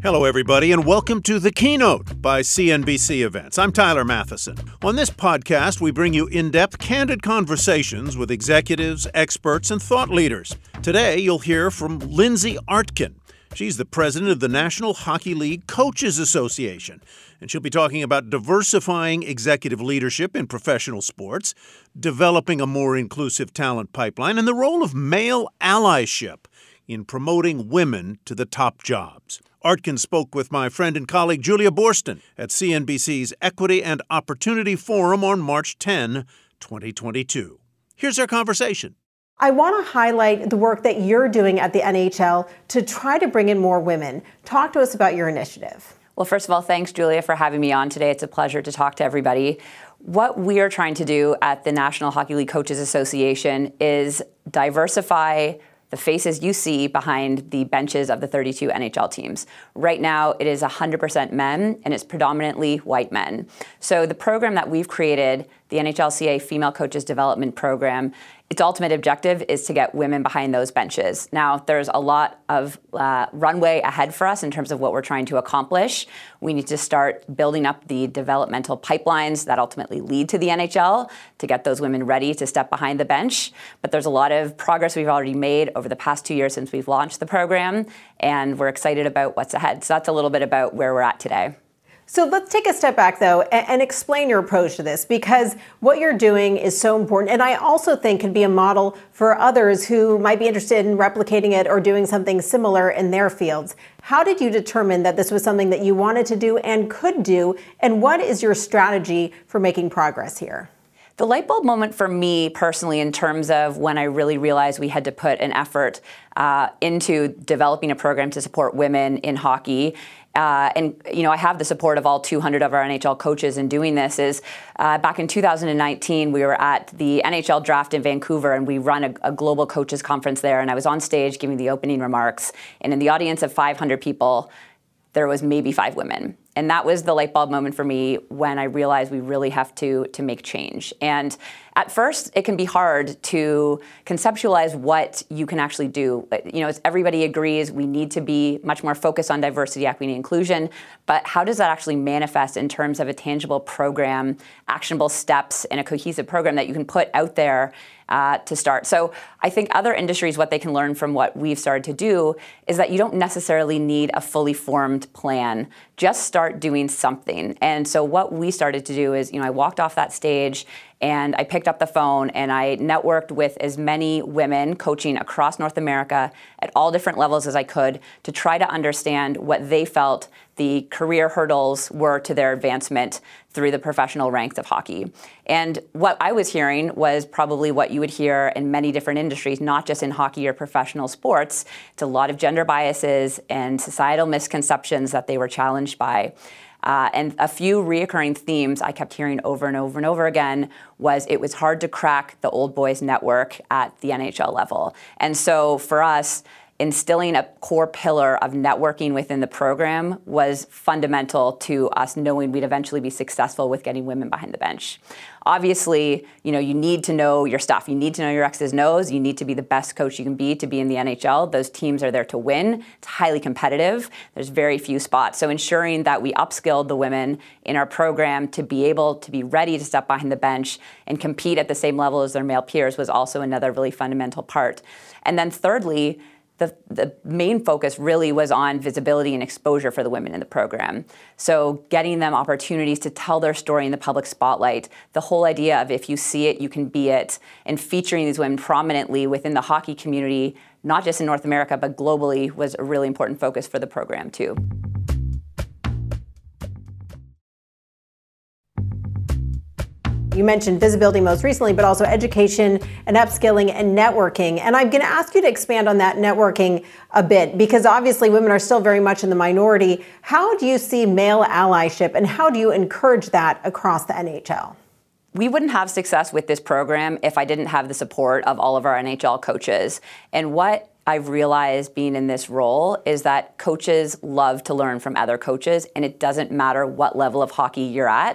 Hello, everybody, and welcome to The Keynote by CNBC Events. I'm Tyler Matheson. On this podcast, we bring you in-depth, candid conversations with executives, experts, and thought leaders. Today, you'll hear from Lindsay Artkin. She's the president of the National Hockey League Coaches Association, and she'll be talking about diversifying executive leadership in professional sports, developing a more inclusive talent pipeline, and the role of male allyship in promoting women to the top jobs. Artkin spoke with my friend and colleague Julia Boorstin at CNBC's Equity and Opportunity Forum on March 10, 2022. Here's our conversation. I want to highlight the work that you're doing at the NHL to try to bring in more women. Talk to us about your initiative. Well, first of all, thanks, Julia, for having me on today. It's a pleasure to talk to everybody. What we are trying to do at the National Hockey League Coaches Association is diversify the faces you see behind the benches of the 32 NHL teams. Right now, it is 100% men, and it's predominantly white men. So the program that we've created, the NHLCA Female Coaches Development Program, its ultimate objective is to get women behind those benches. Now, there's a lot of runway ahead for us in terms of what we're trying to accomplish. We need to start building up the developmental pipelines that ultimately lead to the NHL to get those women ready to step behind the bench. But there's a lot of progress we've already made over the past 2 years since we've launched the program, and we're excited about what's ahead. So that's a little bit about where we're at today. So let's take a step back, though, and explain your approach to this, because what you're doing is so important. And I also think can be a model for others who might be interested in replicating it or doing something similar in their fields. How did you determine that this was something that you wanted to do and could do? And what is your strategy for making progress here? The light bulb moment for me personally, in terms of when I really realized we had to put an effort into developing a program to support women in hockey, and I have the support of all 200 of our NHL coaches in doing this, is back in 2019, we were at the NHL draft in Vancouver, and we run a global coaches conference there, and I was on stage giving the opening remarks, and in the audience of 500 people, there was maybe 5 women. And that was the light bulb moment for me when I realized we really have to make change. And at first, it can be hard to conceptualize what you can actually do. As everybody agrees, we need to be much more focused on diversity, equity, and inclusion. But how does that actually manifest in terms of a tangible program, actionable steps, and a cohesive program that you can put out there to start? So I think other industries, what they can learn from what we've started to do is that you don't necessarily need a fully formed plan. Just start doing something. And so what we started to do is, I walked off that stage and I picked up the phone and I networked with as many women coaching across North America at all different levels as I could to try to understand what they felt the career hurdles were to their advancement through the professional ranks of hockey. And what I was hearing was probably what you would hear in many different industries, not just in hockey or professional sports. It's a lot of gender biases and societal misconceptions that they were challenged by. And a few reoccurring themes I kept hearing over and over and over again was it was hard to crack the old boys network at the NHL level. And so for us, instilling a core pillar of networking within the program was fundamental to us knowing we'd eventually be successful with getting women behind the bench. Obviously, you need to know your stuff. You need to know your X's and O's. You need to be the best coach you can be to be in the NHL. Those teams are there to win. It's highly competitive. There's very few spots. So ensuring that we upskilled the women in our program to be able to be ready to step behind the bench and compete at the same level as their male peers was also another really fundamental part. And then thirdly, the main focus really was on visibility and exposure for the women in the program. So getting them opportunities to tell their story in the public spotlight, the whole idea of if you see it, you can be it, and featuring these women prominently within the hockey community, not just in North America, but globally, was a really important focus for the program too. You mentioned visibility most recently, but also education and upskilling and networking. And I'm going to ask you to expand on that networking a bit, because obviously women are still very much in the minority. How do you see male allyship, and how do you encourage that across the NHL? We wouldn't have success with this program if I didn't have the support of all of our NHL coaches. And what I've realized being in this role is that coaches love to learn from other coaches, and it doesn't matter what level of hockey you're at.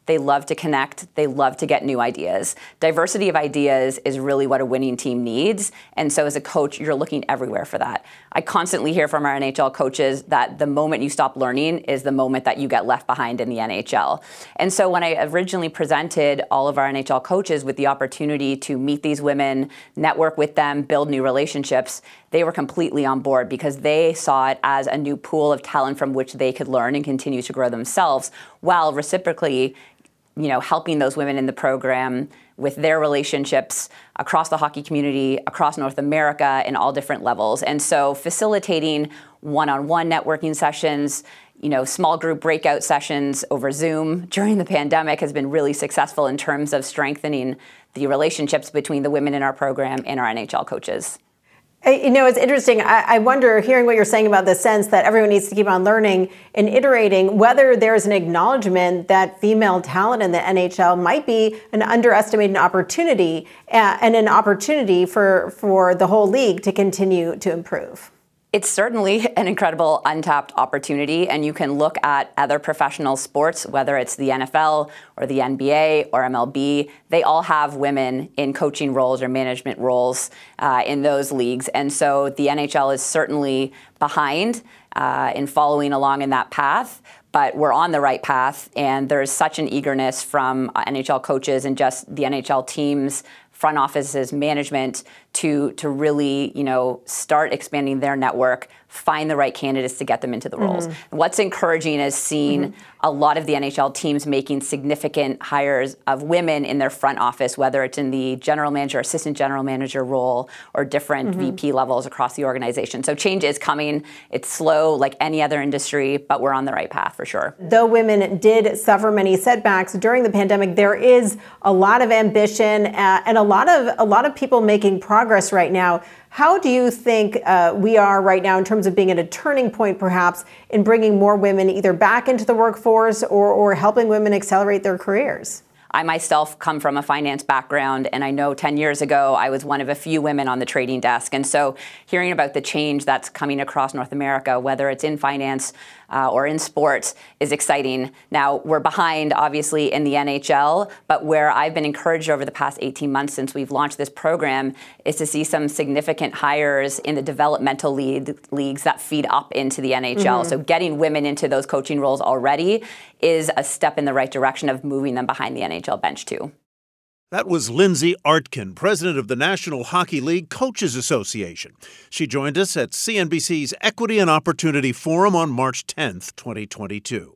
They love to connect. They love to get new ideas. Diversity of ideas is really what a winning team needs. And so as a coach, you're looking everywhere for that. I constantly hear from our NHL coaches that the moment you stop learning is the moment that you get left behind in the NHL. And so when I originally presented all of our NHL coaches with the opportunity to meet these women, network with them, build new relationships, they were completely on board because they saw it as a new pool of talent from which they could learn and continue to grow themselves, while reciprocally, helping those women in the program with their relationships across the hockey community, across North America, in all different levels. And so facilitating one-on-one networking sessions, small group breakout sessions over Zoom during the pandemic has been really successful in terms of strengthening the relationships between the women in our program and our NHL coaches. It's interesting. I wonder, hearing what you're saying about the sense that everyone needs to keep on learning and iterating, whether there's an acknowledgement that female talent in the NHL might be an underestimated opportunity and an opportunity for the whole league to continue to improve. It's certainly an incredible untapped opportunity, and you can look at other professional sports, whether it's the NFL or the NBA or MLB. They all have women in coaching roles or management roles in those leagues. And so the NHL is certainly behind in following along in that path. But we're on the right path, and there's such an eagerness from NHL coaches and just the NHL teams, front offices, management to really, start expanding their network, find the right candidates to get them into the roles. What's encouraging is seeing a lot of the NHL teams making significant hires of women in their front office, whether it's in the general manager, assistant general manager role, or different VP levels across the organization. So change is coming. It's slow like any other industry, but we're on the right path for sure. Though women did suffer many setbacks during the pandemic, there is a lot of ambition and a lot of people making progress right now. How do you think we are right now in terms of being at a turning point, perhaps, in bringing more women either back into the workforce or helping women accelerate their careers? I myself come from a finance background, and I know 10 years ago I was one of a few women on the trading desk. And so hearing about the change that's coming across North America, whether it's in finance or in sports, is exciting. Now, we're behind, obviously, in the NHL, but where I've been encouraged over the past 18 months since we've launched this program is to see some significant hires in the developmental leagues that feed up into the NHL. So getting women into those coaching roles already is a step in the right direction of moving them behind the NHL bench too. That was Lindsay Artkin, president of the National Hockey League Coaches Association. She joined us at CNBC's Equity and Opportunity Forum on March 10th, 2022.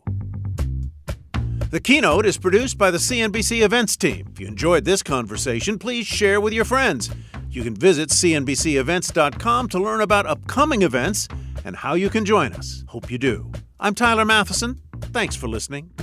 The Keynote is produced by the CNBC Events team. If you enjoyed this conversation, please share with your friends. You can visit cnbcevents.com to learn about upcoming events and how you can join us. Hope you do. I'm Tyler Matheson. Thanks for listening.